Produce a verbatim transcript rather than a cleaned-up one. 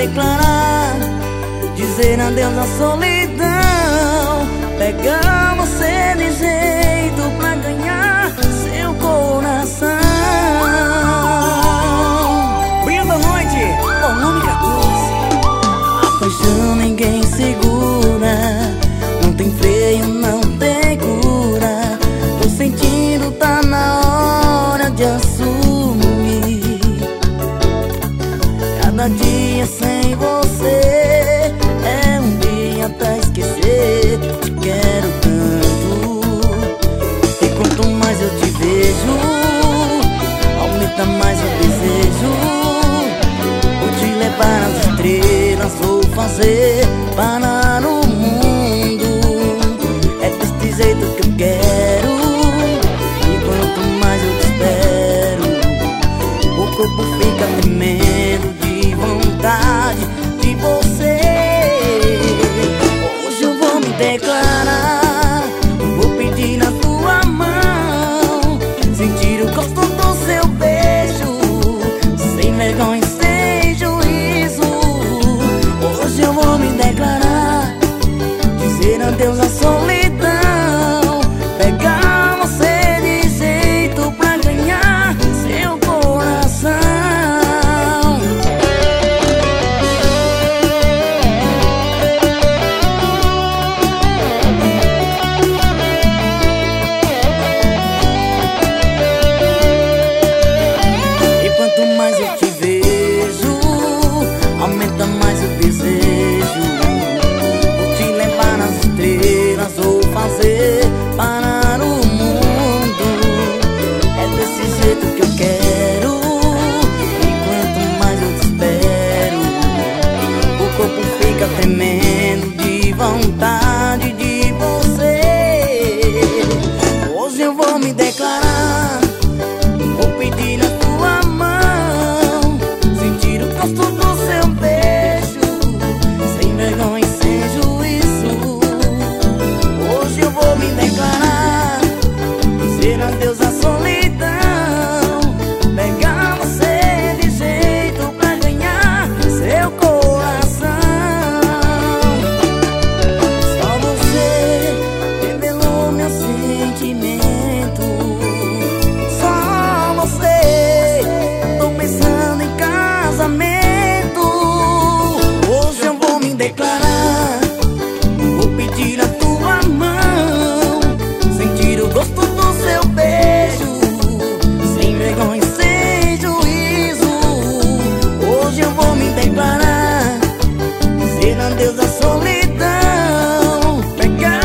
declarar, dizer adeus à solidão, pegar você de jeito pra ganhar seu coração. Brilho da noite, volume quatorze. A paixão ninguém segura, não tem freio, não tem cura. Tô sentindo, tá na hora de assumir. Cada dia sem você é um dia pra esquecer. Te quero tanto, e quanto mais eu te vejo, aumenta mais o desejo. Vou te levar às estrelas, vou fazer parar o mundo. É desse jeito que eu quero, e quanto mais eu te espero, o corpo fica tremendo de vontade de você. Hoje eu vou me declarar, vou pedir na tua mão, sentir o gosto do seu beijo, sem vergonha, sem juízo. Hoje eu vou me declarar, dizer adeus à solidão, pegar você de jeito pra ganhar seu coração. E quanto mais eu te vejo, aumenta mais o desejo. Vou te levar nas estrelas, vou fazer parar o mundo. É desse jeito que eu quero, e quanto mais eu te espero, o corpo fica tremendo de vontade de você. Hoje eu vou me declarar, vou pedir na tua mão, sentir o gosto do seu beijo, sem vergonha e sem juízo. Hoje eu vou me declarar, dizer adeus à solidão, pegar você de jeito pra ganhar seu coração. Só você revelou meu sentimento, só você. Tô pensando em casamento. Hoje eu vou me declarar, vou pedir a tua mão, sentir o gosto do seu beijo, sem vergonha e sem juízo. Hoje eu vou me declarar, dizer adeus à solidão, pegar